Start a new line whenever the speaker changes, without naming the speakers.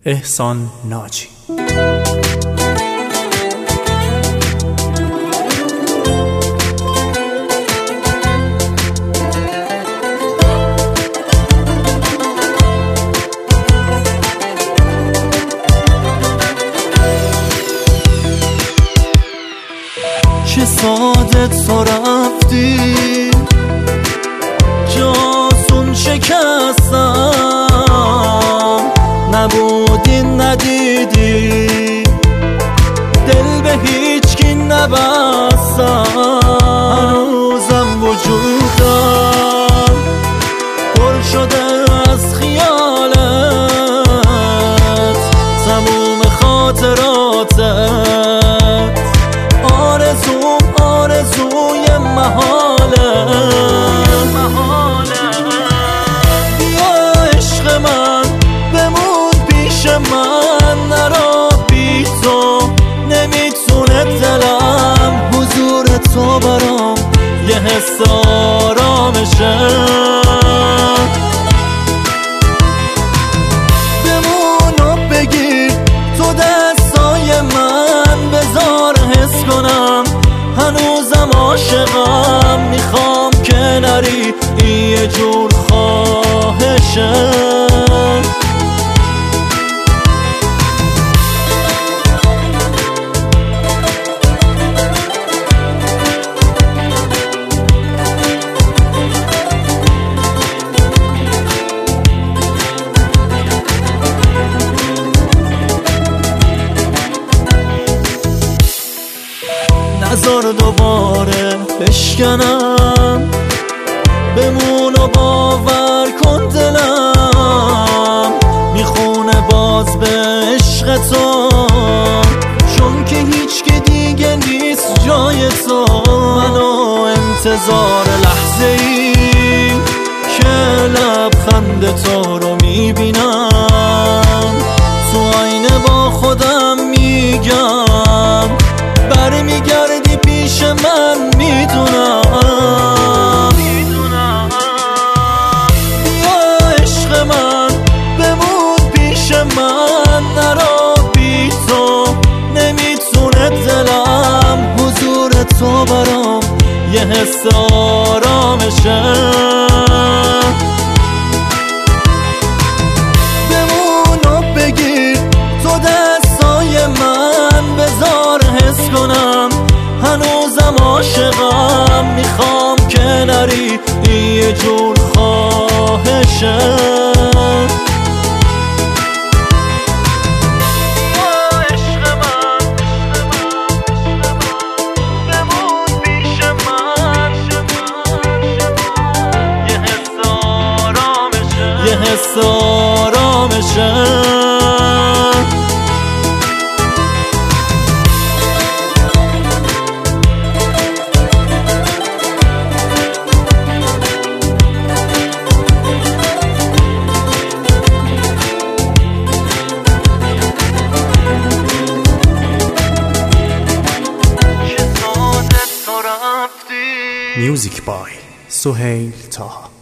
احسان ناجی.
چه ساده تو رفتی، جاسون شکستم، نبودی ندیدی، دل به هیچ کی نبستم. هنوزم وجودم پر شده از خیالت، تموم خاطراتت، آرزوی محاله. بیا عشق من بمون پیش من، نرا بی تو نمیتونه دلم. حضور تو برام یه حس آرامشه، بمون و بگیر تو دستای من، بذار حس کنم هنوزم عاشقم. میخوام که نری، این یه جور خواهشه. نذار دوباره بشکنم، بمون و باور کن دلم میخونه باز به عشق تو، چون که هیچ که دیگه نیست جای تو. منو انتظار لحظه ای که لبخند تو رو میبینم، تو آینه با خودم میگم برمیگردی پیش من. میدونم بیا عشق من بمون پیش من، نرا بی تو نمیتونه دلم. حضور تو برام یه حس آرامشه، بمون و بگیر تو دستای من، بذار حس کنم هنوزم عاشقم. میخوام که نری، این یه جور خواهشه. یه حس آرامشه.
میوزیک بای سهیل طه.